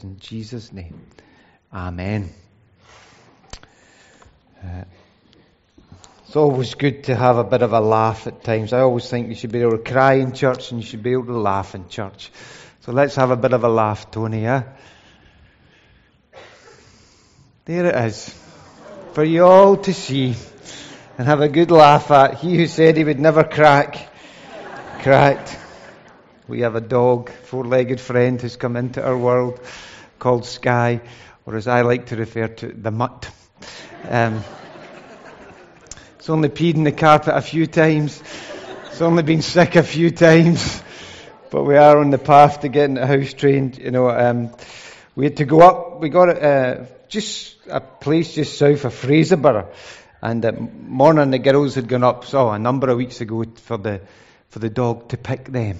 In Jesus' name, amen. It's always good to have a bit of a laugh at times. I always think you should be able to cry in church and you should be able to laugh in church. So let's have a bit of a laugh, Tony, yeah? There it is, for you all to see and have a good laugh at. He who said he would never cracked. We have a dog, four-legged friend who's come into our world called Sky, or as I like to refer to, the mutt. It's only peed in the carpet a few times. It's only been sick a few times. But we are on the path to getting the house trained. We had to go up. We got just a place just south of Fraserburgh. And morning the girls had gone up, a number of weeks ago, for the dog to pick them.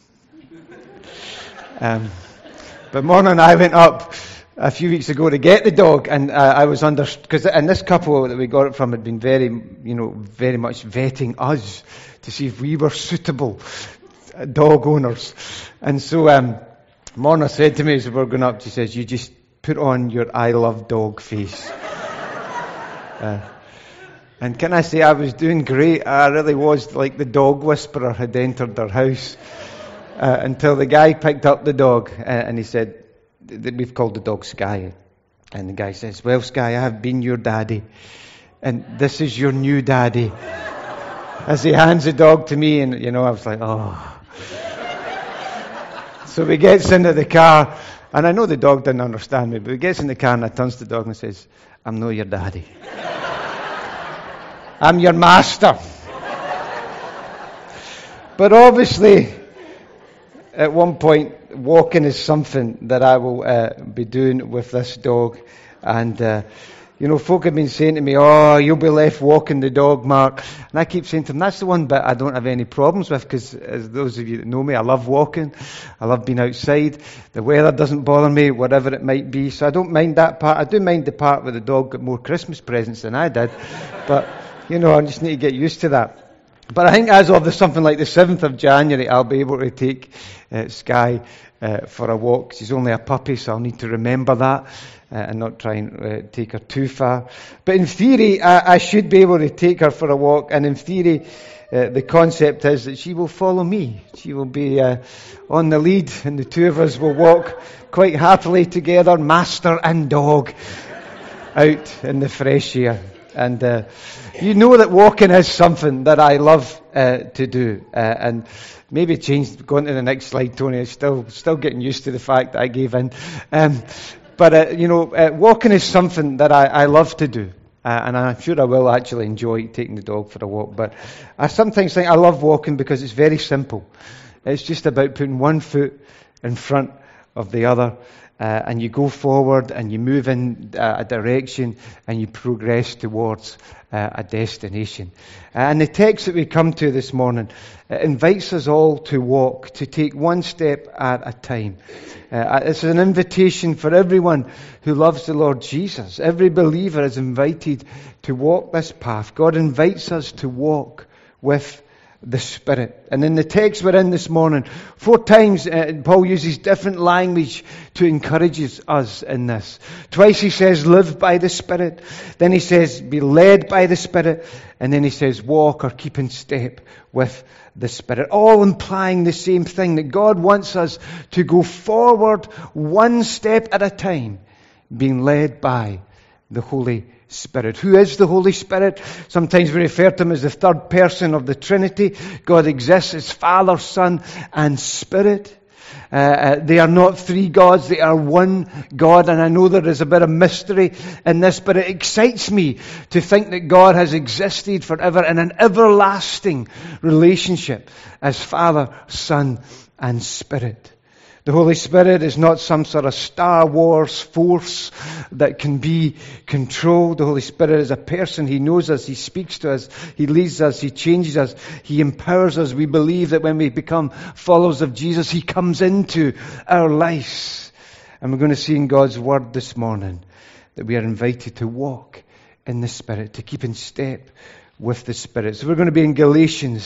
But morning I went up a few weeks ago to get the dog, and I was because this couple that we got it from had been very much vetting us to see if we were suitable dog owners. And so Morna said to me as we were going up, she says, "You just put on your I love dog face." And can I say, I was doing great. I really was, like the dog whisperer had entered their house. Until the guy picked up the dog and he said, we've called the dog Sky. And the guy says, "Well, Sky, I have been your daddy. And this is your new daddy." As he hands the dog to me, and, I was like, oh. So he gets into the car, and I know the dog didn't understand me, but he gets in the car and I turns to the dog and says, "I'm not your daddy. I'm your master." But obviously, at one point, walking is something that I will be doing with this dog. And, folk have been saying to me, "Oh, you'll be left walking the dog, Mark." And I keep saying to them, that's the one bit I don't have any problems with, because as those of you that know me, I love walking. I love being outside. The weather doesn't bother me, whatever it might be. So I don't mind that part. I do mind the part where the dog got more Christmas presents than I did. But, I just need to get used to that. But I think as of something like the 7th of January, I'll be able to take Sky for a walk. She's only a puppy, so I'll need to remember that and not try and take her too far. But in theory, I should be able to take her for a walk. And in theory, the concept is that she will follow me. She will be on the lead, and the two of us will walk quite happily together, master and dog, out in the fresh air. And that walking is something that I love to do. And maybe going to the next slide, Tony. I'm still getting used to the fact that I gave in. But walking is something that I love to do. And I'm sure I will actually enjoy taking the dog for a walk. But I sometimes think I love walking because it's very simple. It's just about putting one foot in front of the other. And you go forward and you move in a direction and you progress towards a destination. And the text that we come to this morning invites us all to walk, to take one step at a time. It's an invitation for everyone who loves the Lord Jesus. Every believer is invited to walk this path. God invites us to walk with the Spirit. And in the text we're in this morning, 4 times Paul uses different language to encourage us in this. Twice he says, live by the Spirit. Then he says, be led by the Spirit. And then he says, walk or keep in step with the Spirit. All implying the same thing, that God wants us to go forward one step at a time, being led by the Holy Spirit. Who is the Holy Spirit? Sometimes we refer to him as the third person of the Trinity. God exists as Father, Son, and Spirit. They are not 3 gods, they are one God. And I know there is a bit of mystery in this, but it excites me to think that God has existed forever in an everlasting relationship as Father, Son, and Spirit. The Holy Spirit is not some sort of Star Wars force that can be controlled. The Holy Spirit is a person. He knows us. He speaks to us. He leads us. He changes us. He empowers us. We believe that when we become followers of Jesus, He comes into our lives. And we're going to see in God's Word this morning that we are invited to walk in the Spirit, to keep in step with the Spirit. So we're going to be in Galatians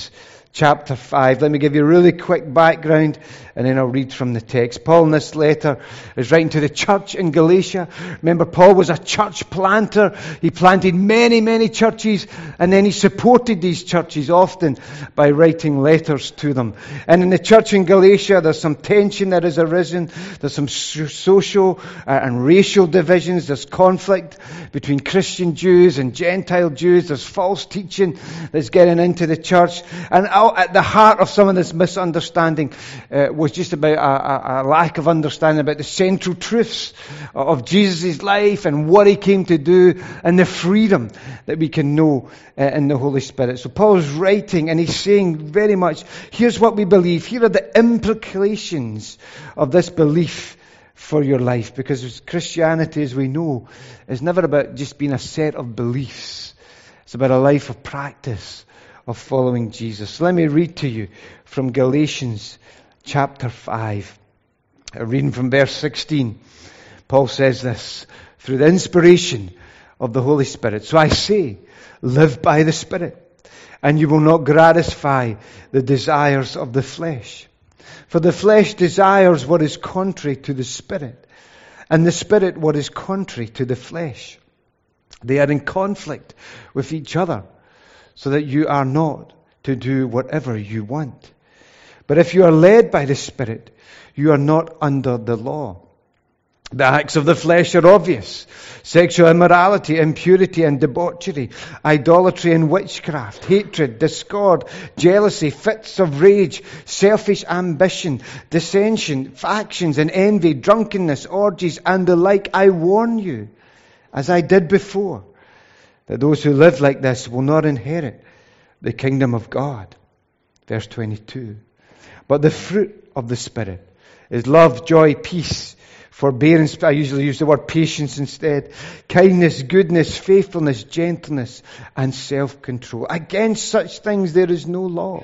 chapter 5. Let me give you a really quick background, and then I'll read from the text. Paul in this letter is writing to the church in Galatia. Remember, Paul was a church planter. He planted many, many churches, and then he supported these churches often by writing letters to them. And in the church in Galatia, there's some tension that has arisen. There's some social and racial divisions. There's conflict between Christian Jews and Gentile Jews. There's false teaching that's getting into the church. And at the heart of some of this misunderstanding was just about a lack of understanding about the central truths of Jesus' life and what he came to do and the freedom that we can know in the Holy Spirit. So Paul is writing and he's saying very much, here's what we believe. Here are the implications of this belief for your life. Because Christianity, as we know, is never about just being a set of beliefs. It's about a life of practice of following Jesus. So let me read to you from Galatians chapter 5. Reading from verse 16. Paul says this, through the inspiration of the Holy Spirit. So I say, live by the Spirit, and you will not gratify the desires of the flesh. For the flesh desires what is contrary to the Spirit, and the Spirit what is contrary to the flesh. They are in conflict with each other, so that you are not to do whatever you want. But if you are led by the Spirit, you are not under the law. The acts of the flesh are obvious: sexual immorality, impurity and debauchery, idolatry and witchcraft, hatred, discord, jealousy, fits of rage, selfish ambition, dissension, factions and envy, drunkenness, orgies and the like. I warn you, as I did before, that those who live like this will not inherit the kingdom of God. Verse 22. But the fruit of the Spirit is love, joy, peace, forbearance. I usually use the word patience instead. Kindness, goodness, faithfulness, gentleness, and self-control. Against such things there is no law.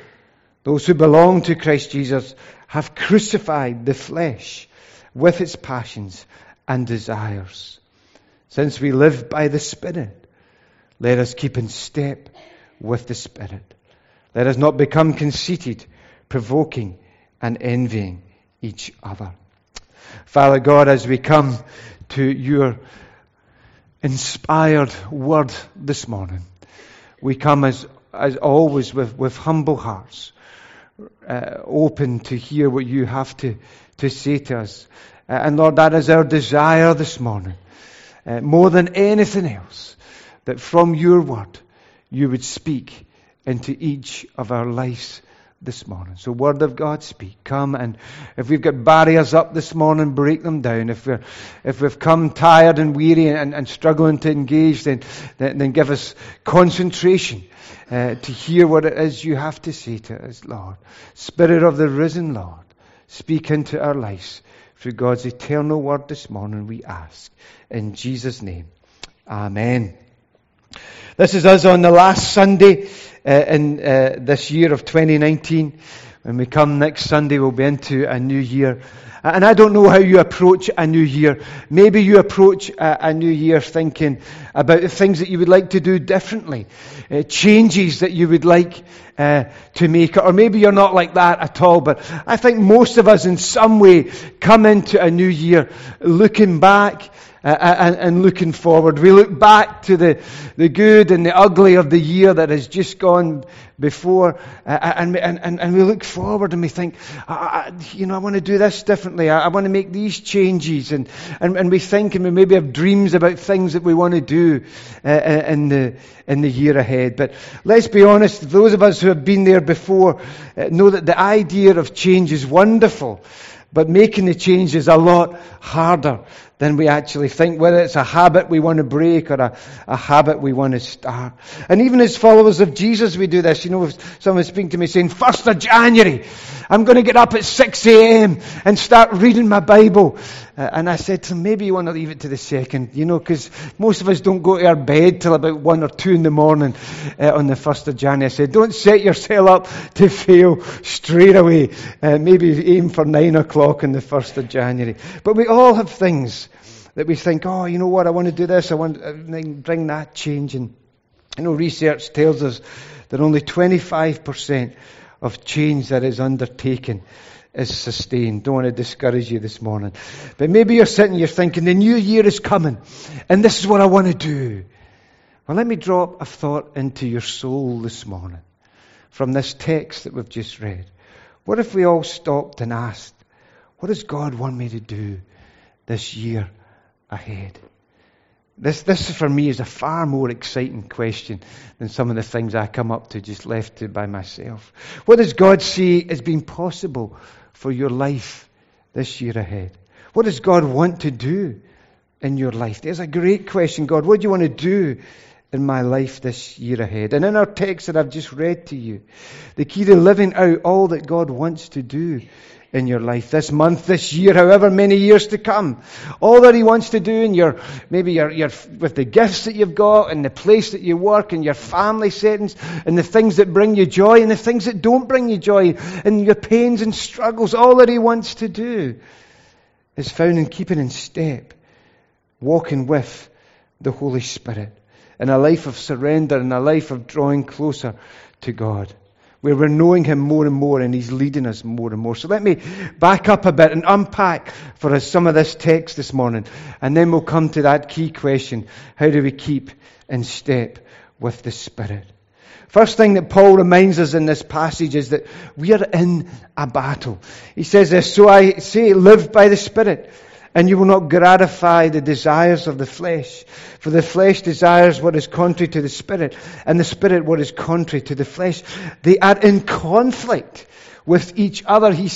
Those who belong to Christ Jesus have crucified the flesh with its passions and desires. Since we live by the Spirit, let us keep in step with the Spirit. Let us not become conceited, provoking and envying each other. Father God, as we come to your inspired word this morning, we come as always with humble hearts, open to hear what you have to say to us. And Lord, that is our desire this morning. More than anything else, that from your word you would speak into each of our lives this morning. So Word of God, speak. Come, and if we've got barriers up this morning, break them down. If we've come tired and weary and struggling to engage, then give us concentration to hear what it is you have to say to us, Lord. Spirit of the risen Lord, speak into our lives through God's eternal word this morning, we ask. In Jesus' name, amen. This is us on the last Sunday in this year of 2019. When we come next Sunday, we'll be into a new year. And I don't know how you approach a new year. Maybe you approach a new year thinking about the things that you would like to do differently, changes that you would like to make. Or maybe you're not like that at all. But I think most of us in some way come into a new year looking back and looking forward. We look back to the good and the ugly of the year that has just gone before, and we look forward and we think, I want to do this differently. I want to make these changes, and we think, and we maybe have dreams about things that we want to do in the year ahead. But let's be honest, those of us who have been there before know that the idea of change is wonderful, but making the change is a lot harder than we actually think, whether it's a habit we want to break or a habit we want to start. And even as followers of Jesus, we do this. Someone speaking to me saying, 1st of January, I'm going to get up at 6 a.m. and start reading my Bible. And I said to them, maybe you want to leave it to the 2nd, because most of us don't go to our bed till about 1 or 2 in the morning on the 1st of January. I said, don't set yourself up to fail straight away. Maybe aim for 9 o'clock on the 1st of January. But we all have things that we think, you know what, I want to do this, I want to bring that change in. Research tells us that only 25% of change that is undertaken is sustained. Don't want to discourage you this morning. But maybe you're sitting, you're thinking, the new year is coming, and this is what I want to do. Well, let me drop a thought into your soul this morning from this text that we've just read. What if we all stopped and asked, what does God want me to do this year ahead? This for me is a far more exciting question than some of the things I come up to just left to by myself. What does God see as being possible for your life this year ahead? What does God want to do in your life? There's a great question. God, what do you want to do in my life this year ahead? And in our text that I've just read to you, the key to living out all that God wants to do in your life this month, this year, however many years to come. All that He wants to do in your with the gifts that you've got and the place that you work and your family settings and the things that bring you joy and the things that don't bring you joy and your pains and struggles. All that He wants to do is found in keeping in step, walking with the Holy Spirit in a life of surrender and a life of drawing closer to God, where we're knowing Him more and more and He's leading us more and more. So let me back up a bit and unpack for us some of this text this morning. And then we'll come to that key question. How do we keep in step with the Spirit? First thing that Paul reminds us in this passage is that we are in a battle. He says this, so I say, live by the Spirit, and you will not gratify the desires of the flesh. For the flesh desires what is contrary to the Spirit, and the Spirit what is contrary to the flesh. They are in conflict with each other. He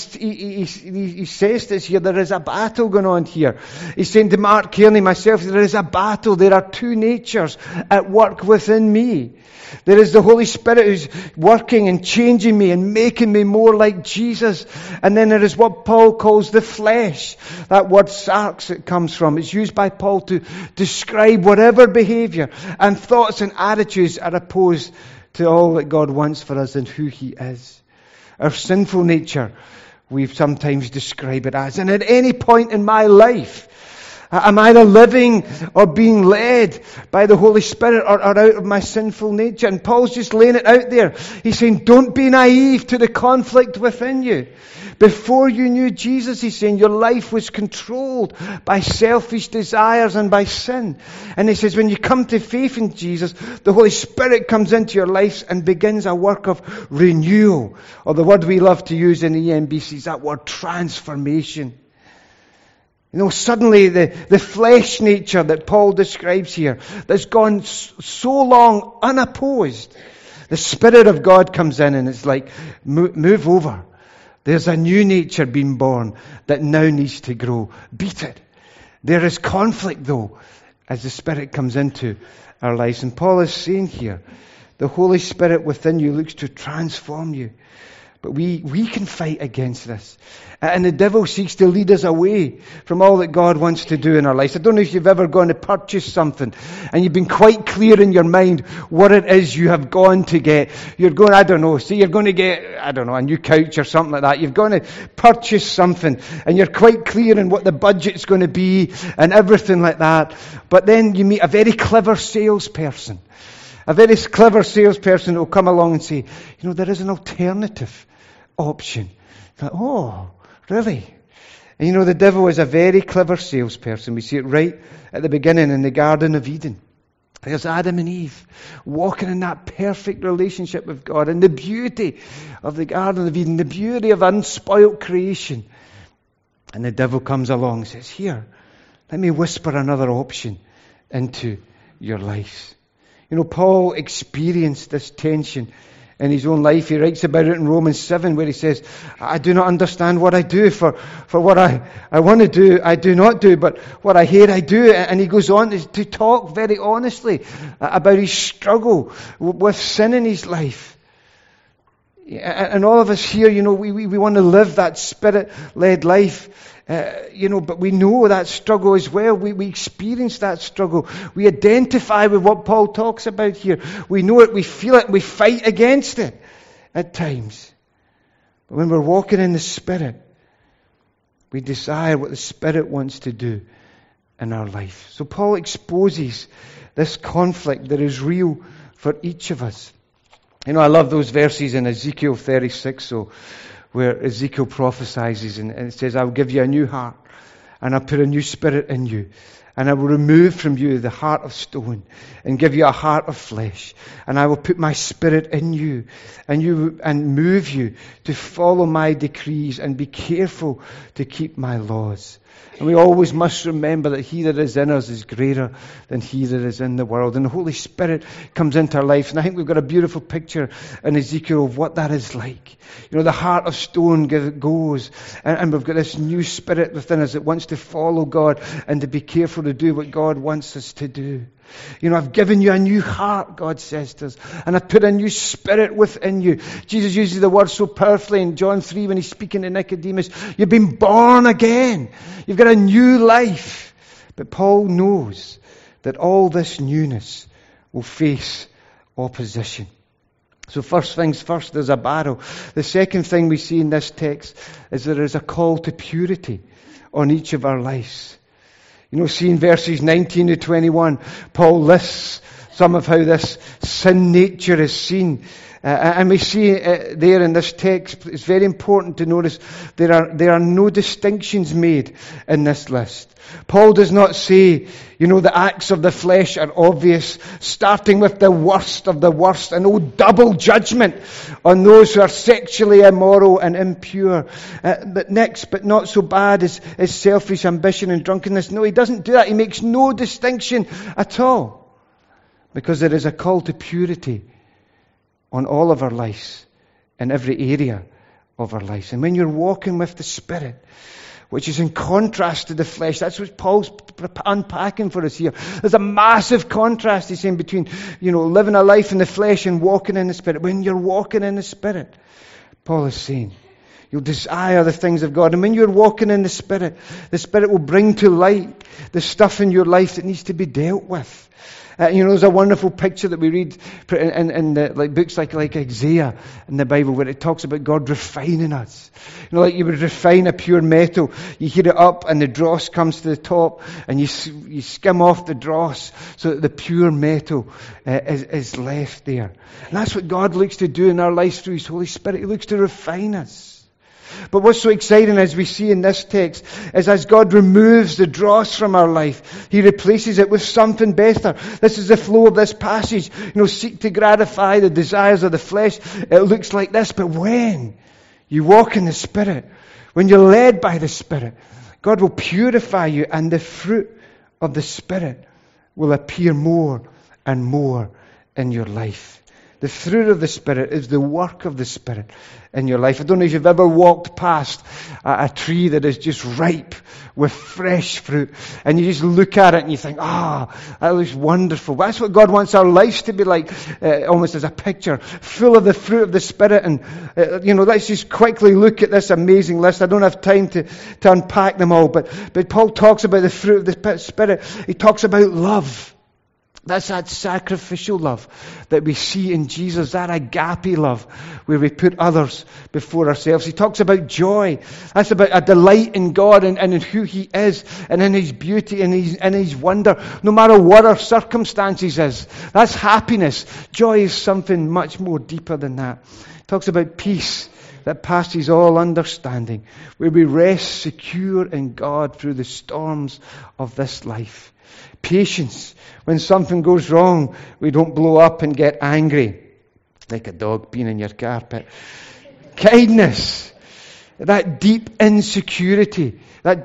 says this here, there is a battle going on here. He's saying to Mark Kearney, myself, there is a battle. There are two natures at work within me. There is the Holy Spirit who's working and changing me and making me more like Jesus. And then there is what Paul calls the flesh. That word sarx it comes from. It's used by Paul to describe whatever behavior and thoughts and attitudes are opposed to all that God wants for us and who He is. Our sinful nature, we've sometimes described it as. And at any point in my life, I'm either living or being led by the Holy Spirit or out of my sinful nature. And Paul's just laying it out there. He's saying, don't be naive to the conflict within you. Before you knew Jesus, he's saying, your life was controlled by selfish desires and by sin. And he says, when you come to faith in Jesus, the Holy Spirit comes into your life and begins a work of renewal. Or the word we love to use in the EMBC is that word transformation. Suddenly the flesh nature that Paul describes here, that's gone so long unopposed, the Spirit of God comes in and it's like, move over. There's a new nature being born that now needs to grow. Beat it. There is conflict though, as the Spirit comes into our lives. And Paul is saying here, the Holy Spirit within you looks to transform you. But we can fight against this. And the devil seeks to lead us away from all that God wants to do in our lives. I don't know if you've ever gone to purchase something and you've been quite clear in your mind what it is you have gone to get. You're going, you're going to get, a new couch or something like that. You've gone to purchase something and you're quite clear in what the budget's going to be and everything like that. But then you meet a very clever salesperson. A very clever salesperson will come along and say, there is an alternative option. Like, oh, really? And the devil is a very clever salesperson. We see it right at the beginning in the Garden of Eden. There's Adam and Eve walking in that perfect relationship with God and the beauty of the Garden of Eden, the beauty of unspoilt creation. And the devil comes along and says, here, let me whisper another option into your lives. Paul experienced this tension in his own life. He writes about it in Romans 7 where he says, I do not understand what I do. For what I want to do, I do not do. But what I hate, I do. And he goes on to talk very honestly about his struggle with sin in his life. And all of us here, we want to live that Spirit-led life. But we know that struggle as well. We experience that struggle. We identify with what Paul talks about here. We know it, we feel it, we fight against it at times. But when we're walking in the Spirit, we desire what the Spirit wants to do in our life. So Paul exposes this conflict that is real for each of us. You know, I love those verses in Ezekiel 36, where Ezekiel prophesies and it says, I'll give you a new heart and I'll put a new spirit in you. And I will remove from you the heart of stone and give you a heart of flesh. And I will put my spirit in you and move you to follow my decrees and be careful to keep my laws. And we always must remember that he that is in us is greater than he that is in the world. And the Holy Spirit comes into our life. And I think we've got a beautiful picture in Ezekiel of what that is like. You know, the heart of stone goes, and we've got this new spirit within us that wants to follow God and to be careful to do what God wants us to do. You know, I've given you a new heart, God says to us, and I've put a new spirit within you. Jesus uses the word so powerfully in John 3 when he's speaking to Nicodemus. You've been born again. You've got a new life. But Paul knows that all this newness will face opposition. So first things first, there's a battle. The second thing we see in this text is there is a call to purity on each of our lives. You know, see in verses 19 to 21, Paul lists some of how this sin nature is seen. And we see there in this text, it's very important to notice there are no distinctions made in this list. Paul does not say, you know, the acts of the flesh are obvious, starting with the worst of the worst, and double judgment on those who are sexually immoral and impure. But next, but not so bad, is selfish ambition and drunkenness. No, he doesn't do that. He makes no distinction at all. Because there is a call to purity on all of our lives, in every area of our lives. And when you're walking with the Spirit, which is in contrast to the flesh, that's what Paul's unpacking for us here. There's a massive contrast, he's saying, between, you know, living a life in the flesh and walking in the Spirit. When you're walking in the Spirit, Paul is saying, you'll desire the things of God. And when you're walking in the Spirit will bring to light the stuff in your life that needs to be dealt with. You know, there's a wonderful picture that we read in the, books like Isaiah in the Bible, where it talks about God refining us. You know, like you would refine a pure metal. You heat it up and the dross comes to the top, and you skim off the dross so that the pure metal is left there. And that's what God looks to do in our lives through His Holy Spirit. He looks to refine us. But what's so exciting, as we see in this text, is as God removes the dross from our life, He replaces it with something better. This is the flow of this passage. You know, seek to gratify the desires of the flesh. It looks like this, but when you walk in the Spirit, when you're led by the Spirit, God will purify you, and the fruit of the Spirit will appear more and more in your life. The fruit of the Spirit is the work of the Spirit in your life. I don't know if you've ever walked past a tree that is just ripe with fresh fruit, and you just look at it and you think, that looks wonderful. That's what God wants our lives to be like, almost as a picture, full of the fruit of the Spirit. And, let's just quickly look at this amazing list. I don't have time to unpack them all, but Paul talks about the fruit of the Spirit. He talks about love. That's that sacrificial love that we see in Jesus, that agape love, where we put others before ourselves. He talks about joy. That's about a delight in God and in who He is, and in His beauty and in His wonder, no matter what our circumstances is. That's happiness. Joy is something much more deeper than that. He talks about peace that passes all understanding, where we rest secure in God through the storms of this life. Patience. When something goes wrong, we don't blow up and get angry, like a dog peeing in your carpet. Kindness. That deep security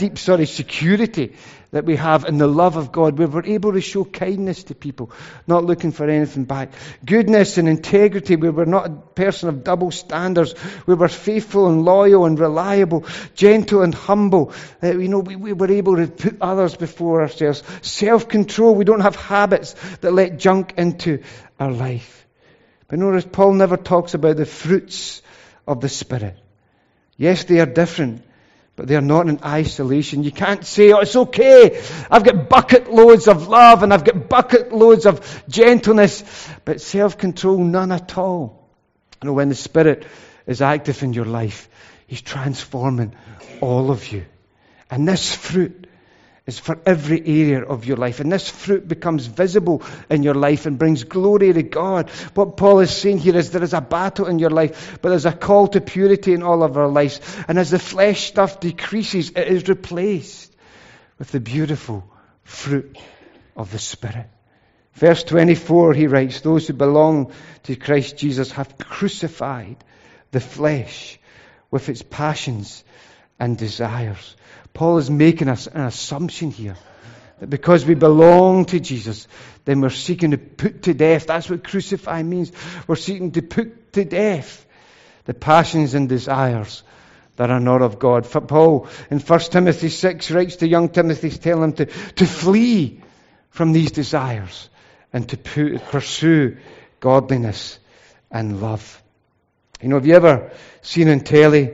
that we have in the love of God, where we're able to show kindness to people, not looking for anything back. Goodness and integrity, where we're not a person of double standards, where we're faithful and loyal and reliable, gentle and humble. We're able to put others before ourselves. Self-control, we don't have habits that let junk into our life. But notice Paul never talks about the fruits of the Spirit. Yes, they are different, but they are not in isolation. You can't say, it's okay, I've got bucket loads of love and I've got bucket loads of gentleness, but self-control, none at all. When the Spirit is active in your life, He's transforming all of you. And this fruit is for every area of your life. And this fruit becomes visible in your life and brings glory to God. What Paul is saying here is there is a battle in your life, but there's a call to purity in all of our lives. And as the flesh stuff decreases, it is replaced with the beautiful fruit of the Spirit. Verse 24, he writes, those who belong to Christ Jesus have crucified the flesh with its passions and desires. Paul is making us an assumption here that because we belong to Jesus, then we're seeking to put to death. That's what crucify means. We're seeking to put to death the passions and desires that are not of God. For Paul in 1 Timothy 6 writes to young Timothy, telling him to flee from these desires and to pursue godliness and love. You know, have you ever seen on telly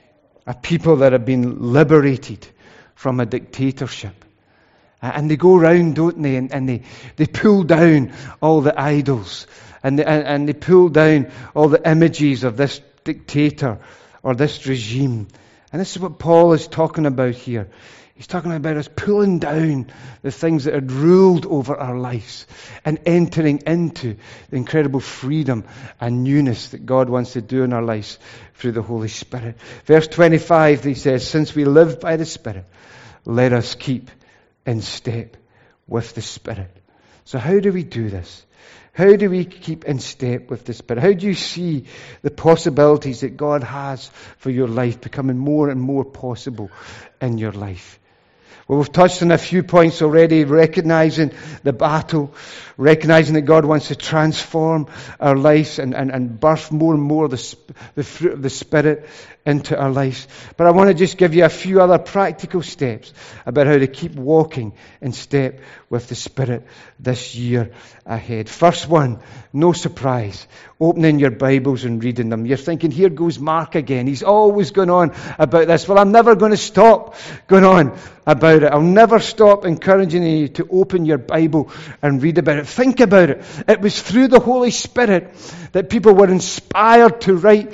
a people that have been liberated from a dictatorship? And they go around, don't they? And they pull down all the idols. And they pull down all the images of this dictator or this regime. And this is what Paul is talking about here. He's talking about us pulling down the things that had ruled over our lives and entering into the incredible freedom and newness that God wants to do in our lives through the Holy Spirit. Verse 25, he says, since we live by the Spirit, let us keep in step with the Spirit. So how do we do this? How do we keep in step with the Spirit? How do you see the possibilities that God has for your life becoming more and more possible in your life? Well, we've touched on a few points already, recognizing the battle, recognizing that God wants to transform our lives and birth more and more the fruit of the Spirit into our lives. But I want to just give you a few other practical steps about how to keep walking in step with the Spirit this year ahead. First one, no surprise, opening your Bibles and reading them. You're thinking, here goes Mark again. He's always going on about this. Well, I'm never going to stop going on about it. I'll never stop encouraging you to open your Bible and read about it. Think about it. It was through the Holy Spirit that people were inspired to write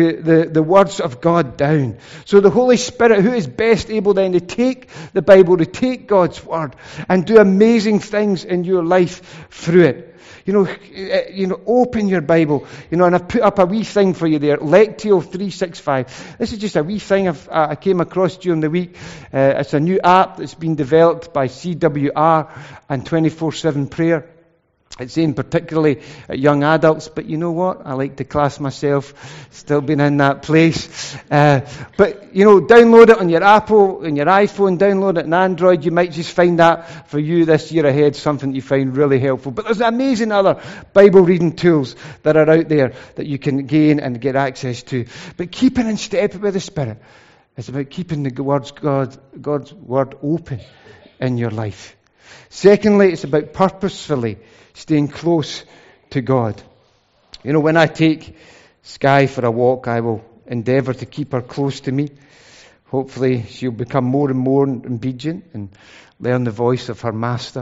the words of God down. So the Holy Spirit, who is best able then to take the Bible, to take God's Word and do amazing things in your life through it. You know, open your Bible. And I've put up a wee thing for you there, Lectio 365. This is just a wee thing I came across during the week. It's a new app that's been developed by CWR and 24/7 Prayer. It's aimed particularly at young adults, but you know what? I like to class myself still being in that place. But, download it on your Apple, on your iPhone, download it on Android. You might just find that for you this year ahead, something you find really helpful. But there's amazing other Bible reading tools that are out there that you can gain and get access to. But keeping in step with the Spirit is about keeping the God's Word open in your life. Secondly, it's about purposefully staying close to God. When I take Sky for a walk, I will endeavour to keep her close to me. Hopefully she'll become more and more obedient and learn the voice of her master.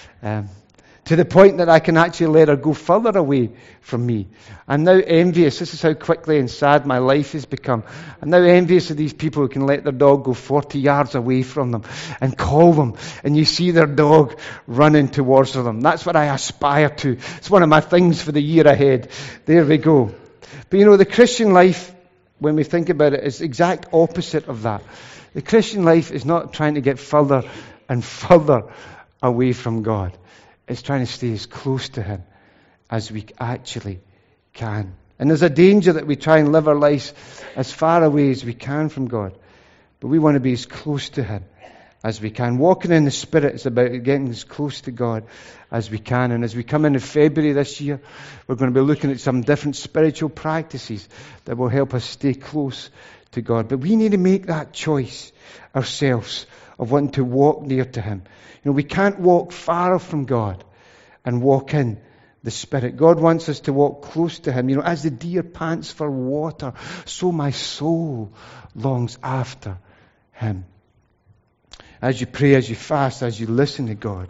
To the point that I can actually let her go further away from me. I'm now envious. This is how quickly and sad my life has become. I'm now envious of these people who can let their dog go 40 yards away from them and call them. And you see their dog running towards them. That's what I aspire to. It's one of my things for the year ahead. There we go. But the Christian life, when we think about it, is the exact opposite of that. The Christian life is not trying to get further and further away from God. It's trying to stay as close to Him as we actually can. And there's a danger that we try and live our lives as far away as we can from God. But we want to be as close to Him as we can. Walking in the Spirit is about getting as close to God as we can. And as we come into February this year, we're going to be looking at some different spiritual practices that will help us stay close to God. But we need to make that choice ourselves of wanting to walk near to Him. We can't walk far from God and walk in the Spirit. God wants us to walk close to Him. As the deer pants for water, so my soul longs after Him. As you pray, as you fast, as you listen to God,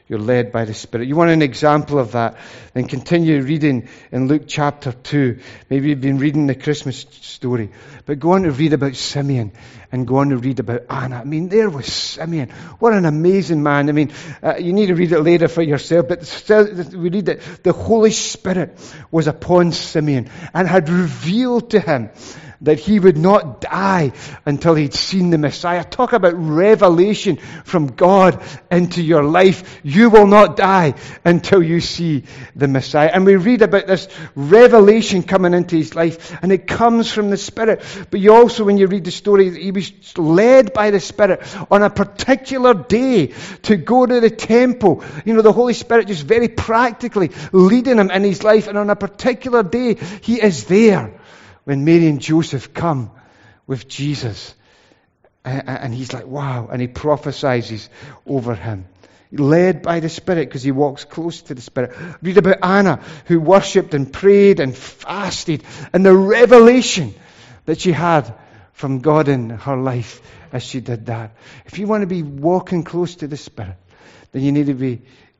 you're led by the Spirit. You want an example of that? Then continue reading in Luke chapter 2. Maybe you've been reading the Christmas story. But go on to read about Simeon and go on to read about Anna. I mean, there was Simeon. What an amazing man. I mean, you need to read it later for yourself. But still, we read that the Holy Spirit was upon Simeon and had revealed to him that he would not die until he'd seen the Messiah. Talk about revelation from God into your life. You will not die until you see the Messiah. And we read about this revelation coming into his life, and it comes from the Spirit. But you also, when you read the story, he was led by the Spirit on a particular day to go to the temple. You know, the Holy Spirit just very practically leading him in his life, and on a particular day, he is there when Mary and Joseph come with Jesus. And he's like, wow. And he prophesies over him. Led by the Spirit because he walks close to the Spirit. Read about Anna, who worshipped and prayed and fasted. And the revelation that she had from God in her life as she did that. If you want to be walking close to the Spirit, then you need to be,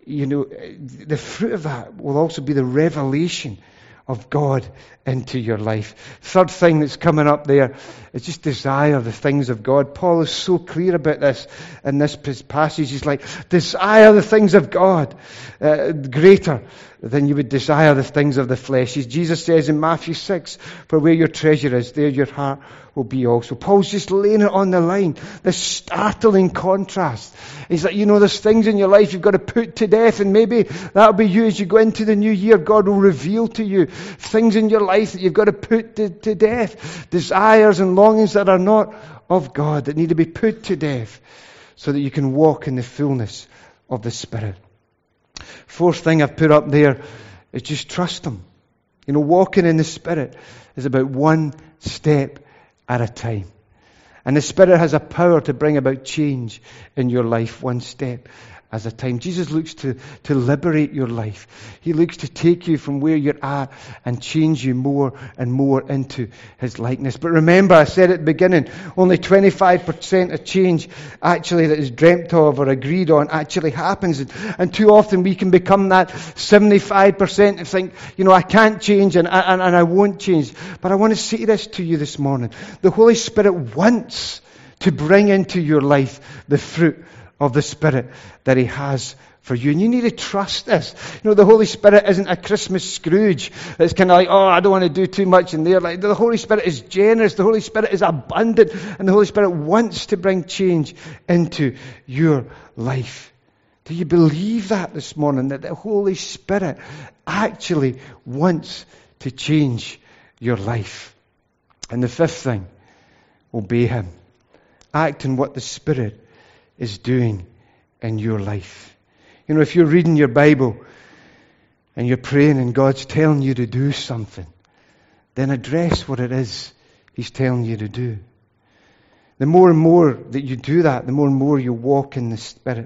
the fruit of that will also be the revelation of God into your life. Third thing that's coming up there is just desire the things of God. Paul is so clear about this in this passage. He's like, desire the things of God greater than you would desire the things of the flesh. As Jesus says in Matthew 6, for where your treasure is, there your heart will be also. Paul's just laying it on the line. This startling contrast. He's like, there's things in your life you've got to put to death, and maybe that'll be you as you go into the new year. God will reveal to you things in your life that you've got to put to death. Desires and longings that are not of God, that need to be put to death so that you can walk in the fullness of the Spirit. Fourth thing I've put up there is just trust Him. Walking in the Spirit is about one step at a time. And the Spirit has a power to bring about change in your life, one step at a time. Jesus looks to liberate your life. He looks to take you from where you're at and change you more and more into His likeness. But remember, I said at the beginning, only 25% of change actually that is dreamt of or agreed on actually happens. And too often we can become that 75% and think, I can't change and I won't change. But I want to say this to you this morning. The Holy Spirit wants to bring into your life the fruit of the Spirit that He has for you. And you need to trust this. The Holy Spirit isn't a Christmas Scrooge. It's kind of like, I don't want to do too much in there. Like, the Holy Spirit is generous. The Holy Spirit is abundant. And the Holy Spirit wants to bring change into your life. Do you believe that this morning? That the Holy Spirit actually wants to change your life. And the fifth thing, obey Him. Act on what the Spirit is doing in your life. If you're reading your Bible and you're praying and God's telling you to do something, then address what it is He's telling you to do. The more and more that you do that, the more and more you walk in the Spirit.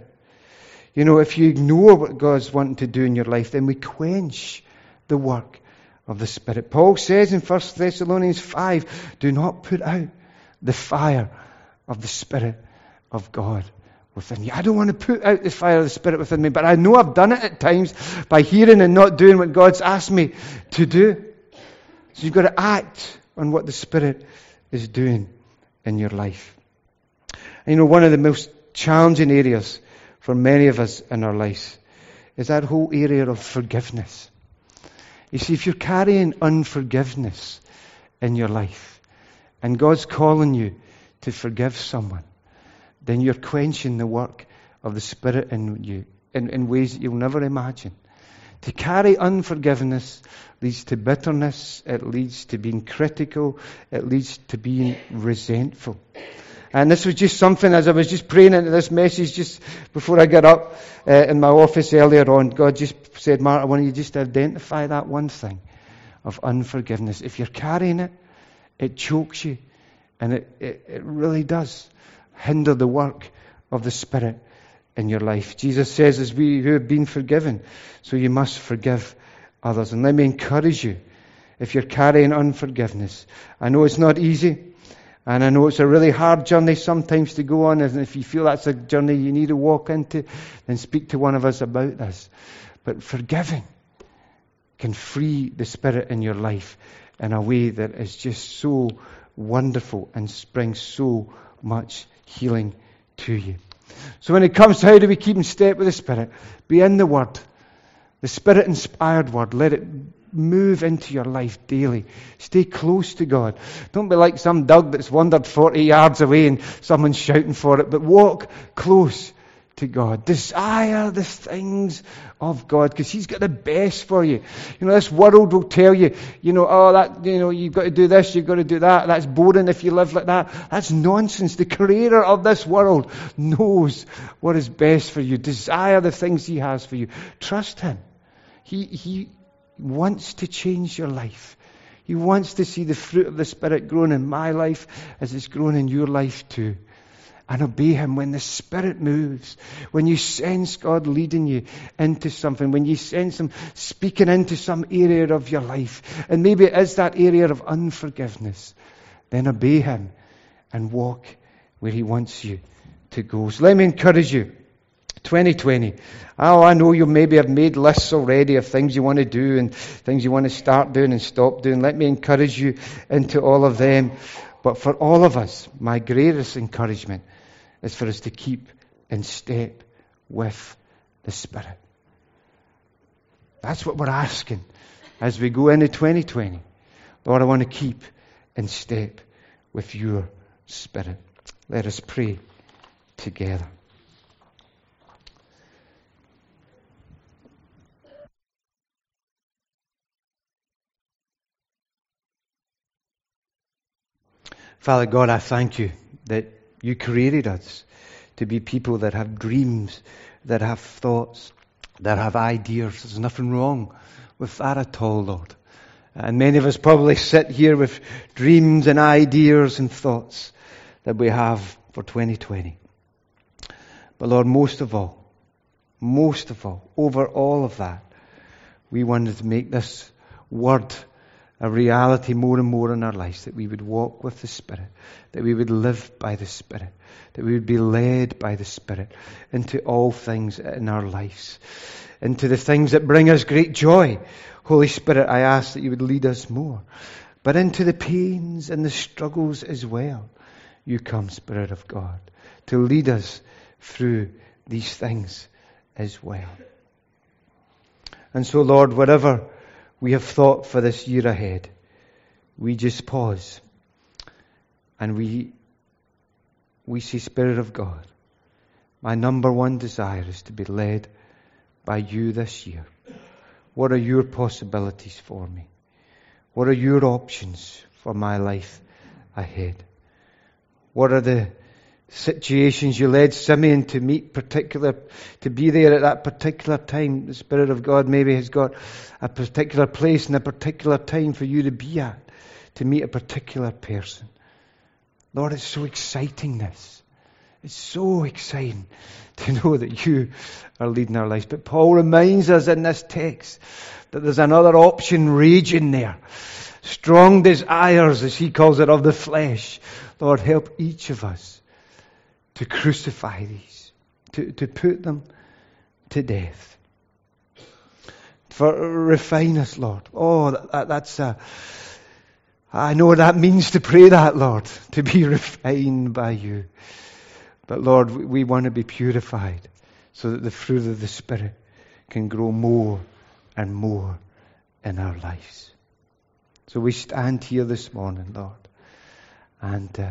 If you ignore what God's wanting to do in your life, then we quench the work of the Spirit. Paul says in 1 Thessalonians 5, do not put out the fire of the Spirit of God within you. I don't want to put out the fire of the Spirit within me, but I know I've done it at times by hearing and not doing what God's asked me to do. So you've got to act on what the Spirit is doing in your life. And one of the most challenging areas for many of us in our lives is that whole area of forgiveness. You see, if you're carrying unforgiveness in your life and God's calling you to forgive someone, then you're quenching the work of the Spirit in you in ways that you'll never imagine. To carry unforgiveness leads to bitterness, it leads to being critical, it leads to being resentful. And this was just something, as I was just praying into this message just before I got up in my office earlier on, God just said, Mark, I want you just to identify that one thing of unforgiveness. If you're carrying it, it chokes you, and it really does hinder the work of the Spirit in your life. Jesus says, as we who have been forgiven, so you must forgive others. And let me encourage you, if you're carrying unforgiveness, I know it's not easy. And I know it's a really hard journey sometimes to go on, and if you feel that's a journey you need to walk into, then speak to one of us about this. But forgiving can free the Spirit in your life in a way that is just so wonderful and brings so much healing to you. So when it comes to how do we keep in step with the Spirit, be in the Word, the Spirit-inspired Word. Let it move into your life daily. Stay close to God. Don't be like some dog that's wandered 40 yards away and someone's shouting for it, but walk close to God. Desire the things of God, because He's got the best for you. This world will tell you, you've got to do this, you've got to do that. That's boring if you live like that. That's nonsense. The Creator of this world knows what is best for you. Desire the things He has for you. Trust Him. He wants to change your life. He wants to see the fruit of the Spirit growing in my life as it's grown in your life too. And obey Him when the Spirit moves, when you sense God leading you into something, when you sense Him speaking into some area of your life, and maybe it is that area of unforgiveness, then obey Him and walk where He wants you to go. So let me encourage you. 2020. Oh, I know you maybe have made lists already of things you want to do and things you want to start doing and stop doing. Let me encourage you into all of them. But for all of us, my greatest encouragement is for us to keep in step with the Spirit. That's what we're asking as we go into 2020. Lord, I want to keep in step with your Spirit. Let us pray together. Father God, I thank you that you created us to be people that have dreams, that have thoughts, that have ideas. There's nothing wrong with that at all, Lord. And many of us probably sit here with dreams and ideas and thoughts that we have for 2020. But Lord, most of all, over all of that, we wanted to make this word a reality more and more in our lives, that we would walk with the Spirit, that we would live by the Spirit, that we would be led by the Spirit into all things in our lives, into the things that bring us great joy. Holy Spirit, I ask that you would lead us more, but into the pains and the struggles as well. You come, Spirit of God, to lead us through these things as well. And so, Lord, whatever we have thought for this year ahead, we just pause and we say, Spirit of God, my number one desire is to be led by you this year. What are your possibilities for me? What are your options for my life ahead? What are the situations you led Simeon to to be there at that particular time? The Spirit of God maybe has got a particular place and a particular time for you to be at, to meet a particular person. Lord, it's so exciting this. It's so exciting to know that you are leading our lives. But Paul reminds us in this text that there's another option raging there. Strong desires, as he calls it, of the flesh. Lord, help each of us to crucify these, to put them to death. For refine us, Lord. Oh, I know what that means to pray that, Lord, to be refined by you. But Lord, we want to be purified so that the fruit of the Spirit can grow more and more in our lives. So we stand here this morning, Lord, and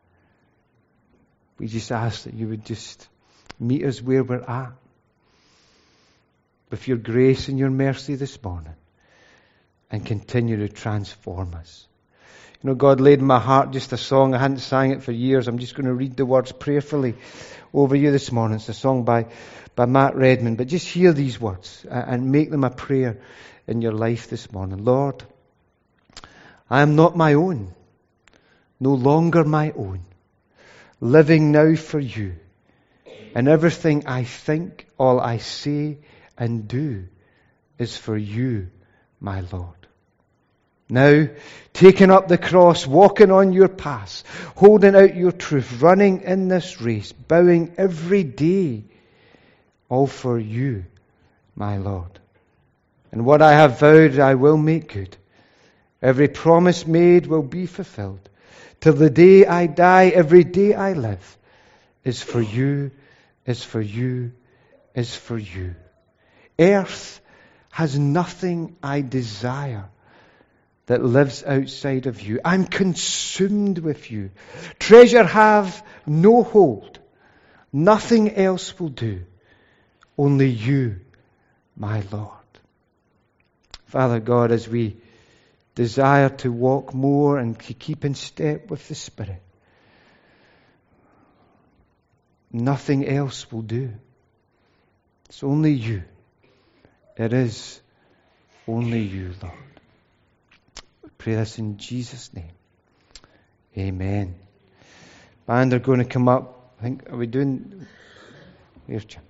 we just ask that you would just meet us where we're at with your grace and your mercy this morning and continue to transform us. God laid in my heart just a song. I hadn't sang it for years. I'm just going to read the words prayerfully over you this morning. It's a song by Matt Redman. But just hear these words and make them a prayer in your life this morning. Lord, I am not my own, no longer my own, living now for you. And everything I think, all I say and do is for you, my Lord. Now, taking up the cross, walking on your path, holding out your truth, running in this race, bowing every day, all for you, my Lord. And what I have vowed I will make good. Every promise made will be fulfilled. Till the day I die, every day I live is for you, is for you, is for you. Earth has nothing I desire that lives outside of you. I'm consumed with you. Treasure have no hold. Nothing else will do. Only you, my Lord. Father God, as we desire to walk more and to keep in step with the Spirit, nothing else will do. It's only you. It is only you, Lord. We pray this in Jesus' name. Amen. Band are going to come up. I think, are we doing? Here's Jim.